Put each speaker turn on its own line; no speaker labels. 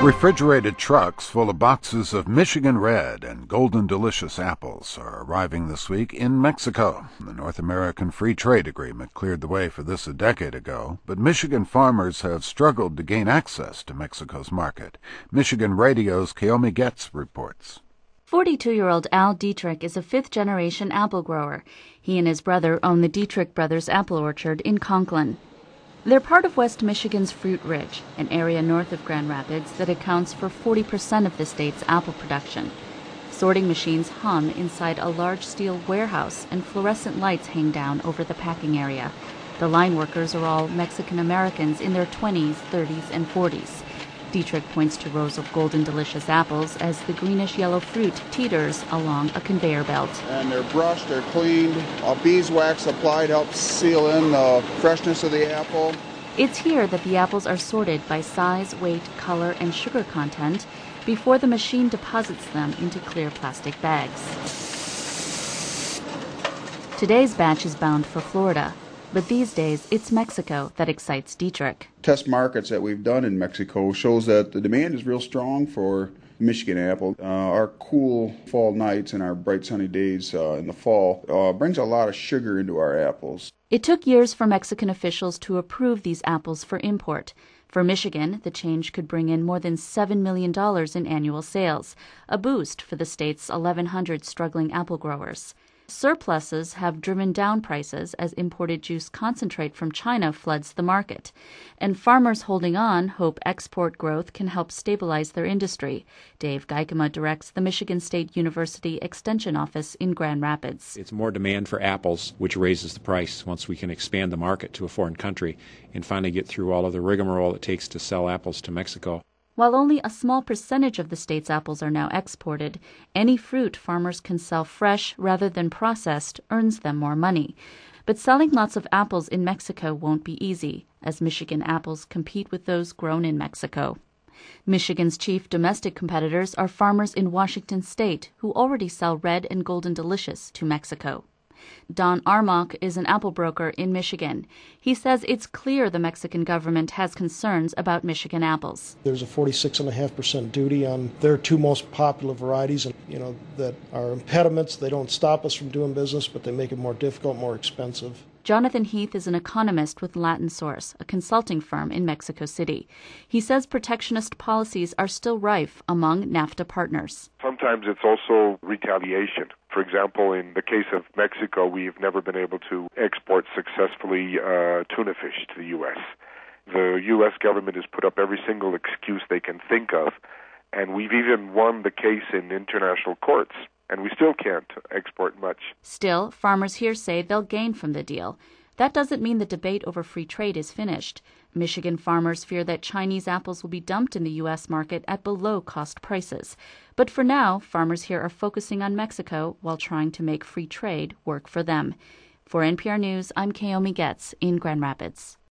Refrigerated trucks full of boxes of Michigan Red and Golden Delicious apples are arriving this week in Mexico. The North American Free Trade Agreement cleared the way for this a decade ago, but Michigan farmers have struggled to gain access to Mexico's market. Michigan Radio's Keomi Getz reports.
42-year-old Al Dietrich is a fifth-generation apple grower. He and his brother own the Dietrich Brothers Apple Orchard in Conklin. They're part of West Michigan's Fruit Ridge, an area north of Grand Rapids that accounts for 40% of the state's apple production. Sorting machines hum inside a large steel warehouse, and fluorescent lights hang down over the packing area. The line workers are all Mexican Americans in their 20s, 30s, and 40s. Dietrich points to rows of Golden Delicious apples as the greenish-yellow fruit teeters along a conveyor belt.
And they're brushed, they're cleaned. Beeswax applied helps seal in the freshness of the apple.
It's here that the apples are sorted by size, weight, color, and sugar content before the machine deposits them into clear plastic bags. Today's batch is bound for Florida, but these days it's Mexico that excites Dietrich.
Test markets that we've done in Mexico shows that the demand is real strong for Michigan apple. Our cool fall nights and our bright sunny days in the fall brings a lot of sugar into our apples.
It took years for Mexican officials to approve these apples for import. For Michigan, the change could bring in more than $7 million in annual sales, a boost for the state's 1,100 struggling apple growers. Surpluses have driven down prices as imported juice concentrate from China floods the market, and farmers holding on hope export growth can help stabilize their industry. Dave Geikema directs the Michigan State University Extension Office in Grand Rapids.
It's more demand for apples, which raises the price once we can expand the market to a foreign country and finally get through all of the rigmarole it takes to sell apples to Mexico.
While only a small percentage of the state's apples are now exported, any fruit farmers can sell fresh rather than processed earns them more money. But selling lots of apples in Mexico won't be easy, as Michigan apples compete with those grown in Mexico. Michigan's chief domestic competitors are farmers in Washington state who already sell Red and Golden Delicious to Mexico. Don Armock is an apple broker in Michigan. He says it's clear the Mexican government has concerns about Michigan apples.
There's a 46.5% duty on their two most popular varieties, and that are impediments. They don't stop us from doing business, but they make it more difficult, more expensive.
Jonathan Heath is an economist with Latin Source, a consulting firm in Mexico City. He says protectionist policies are still rife among NAFTA partners.
Sometimes it's also retaliation. For example, in the case of Mexico, we've never been able to export successfully tuna fish to the U.S. The U.S. government has put up every single excuse they can think of, and we've even won the case in international courts. And we still can't export much.
Still, farmers here say they'll gain from the deal. That doesn't mean the debate over free trade is finished. Michigan farmers fear that Chinese apples will be dumped in the U.S. market at below-cost prices. But for now, farmers here are focusing on Mexico while trying to make free trade work for them. For NPR News, I'm Keomi Getz in Grand Rapids.